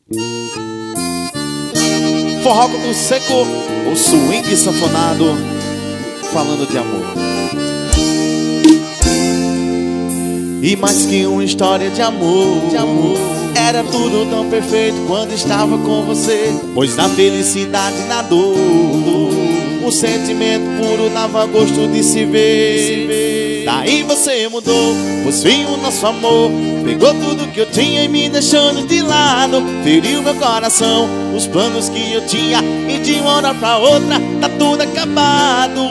Forró coco seco, o swing sanfonado, falando de amor. E mais que uma história de amor, era tudo tão perfeito quando estava com você. Pois na felicidade, na dor, um sentimento puro dava gosto de se ver. Daí você mudou, pôs fim o nosso amor, pegou tudo que eu tinha e me deixando de lado. Feriu meu coração, os planos que eu tinha, e de uma hora pra outra tá tudo acabado.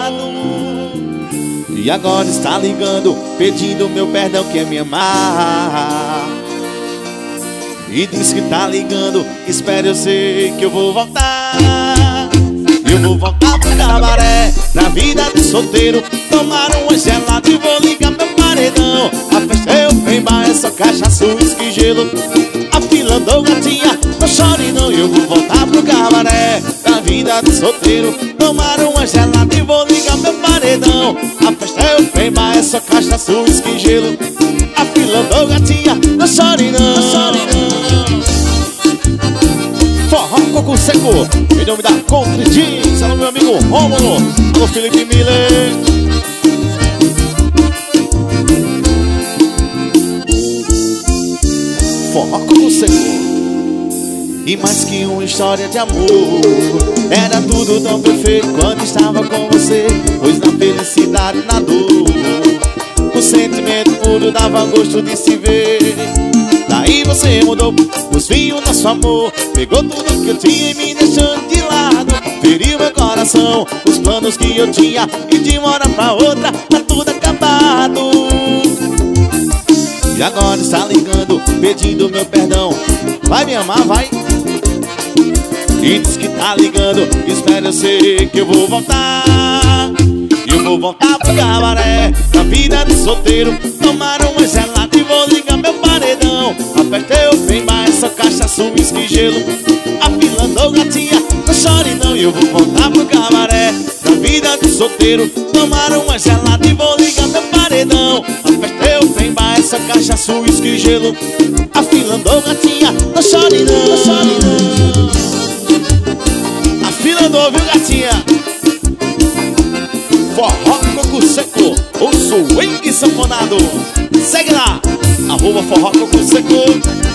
E agora está ligando, pedindo meu perdão, quer me amar. E diz que tá ligando, espera, eu sei que eu vou voltar. Eu vou voltar pro cabaré, pra vida de solteiro, tomar uma gelada e vou ligar meu paredão. A festa é open bar, é só cachaça, uísque, gelo. A fila andou gatinha, não chore não. Eu vou voltar pro cabaré, pra vida de solteiro, tomar uma gelada e vou ligar meu paredão. A festa é open bar, é só cachaça, uísque, gelo. A fila andou gatinha, não chore não, não chore não. Forró coco seco, em nome da Contridin. Salve meu amigo Rômulo, alô Felipe Miller. Forró coco seco. E mais que uma história de amor, era tudo tão perfeito quando estava com você. Pois na felicidade, na dor, o sentimento puro dava gosto de se ver. Daí você mudou, pôs fim o nosso amor, pegou tudo que eu tinha e me deixando de lado. Feriu meu coração, os planos que eu tinha, e de uma hora pra outra tá tudo acabado. E agora está ligando, pedindo meu perdão. Vai me amar, vai. E diz que tá ligando, espera, eu sei que eu vou voltar. Eu vou voltar pro cabaré, pra vida de solteiro, tomar uma gelada e vou ligar meu paredão. A festa é open bar, só cachaça, uísque e gelo. A fila andou gatinha, não chore não. Eu vou voltar pro cabaré, pra vida de solteiro, tomar uma gelada e vou ligar meu paredão. A festa é open bar, só cachaça, uísque e gelo. A fila andou gatinha, não chore não, não chore não. A fila andou, viu gatinha? Forró coco seco, o swing sanfonado. Segue lá, @forró coco seco.